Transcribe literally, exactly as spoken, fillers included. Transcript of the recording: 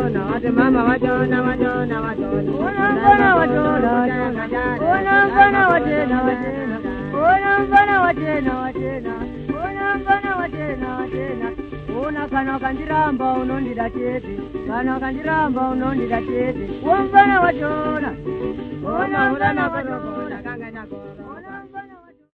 watona, wate mama watona, watona, watona. Unambona watona, unambona watena, watena. Unambona watena, watena. Unambona watena, watena. Una kana kandiramba unondida tete, kana kandiramba unondida tete. Unambona watona, unambona watona, kanga nyako.